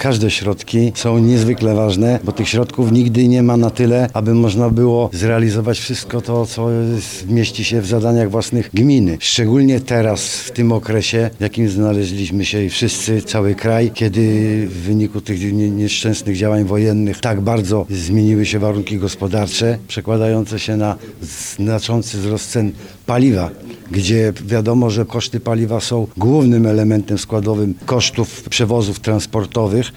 każde środki są niezwykle ważne, bo tych środków nigdy nie ma na tyle, aby można było zrealizować wszystko to, co mieści się w zadaniach własnych gminy. Szczególnie teraz, w tym okresie, w jakim znaleźliśmy się i wszyscy, cały kraj, kiedy w wyniku tych nieszczęsnych działań wojennych tak bardzo zmieniły się warunki gospodarcze, przekładające się na znaczący wzrost cen paliwa, gdzie wiadomo, że koszty paliwa są głównym elementem składowym kosztów przewozów transportowych.